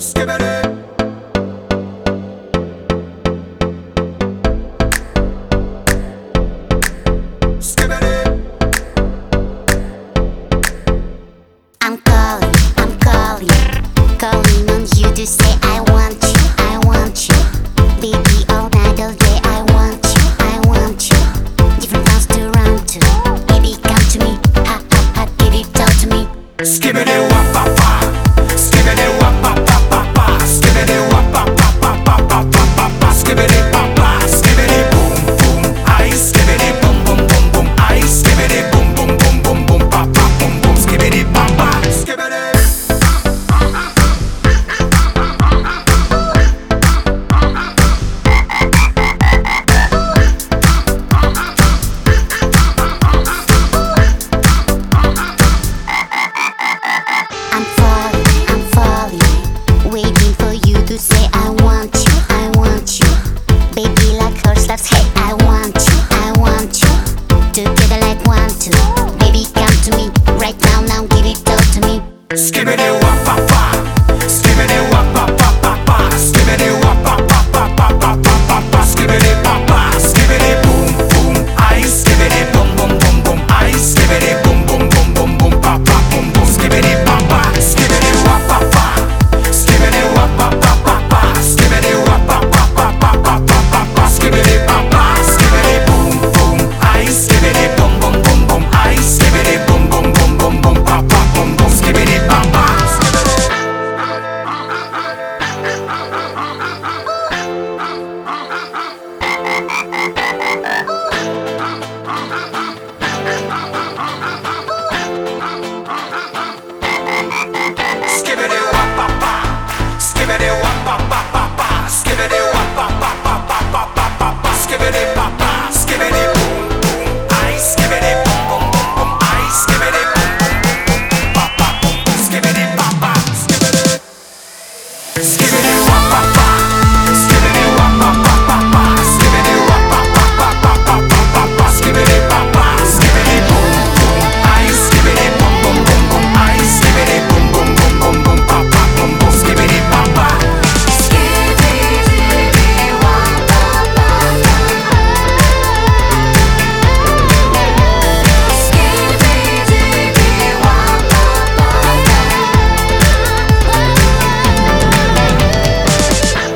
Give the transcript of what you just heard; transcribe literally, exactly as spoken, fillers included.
Skibbity. Skibbity. I'm calling, I'm calling, calling on you to say I want you, I want you. Baby, all night, all day, I want you, I want you. Different towns to run to. Baby, come to me, ha ha ha, baby, talk to me. Skibbity.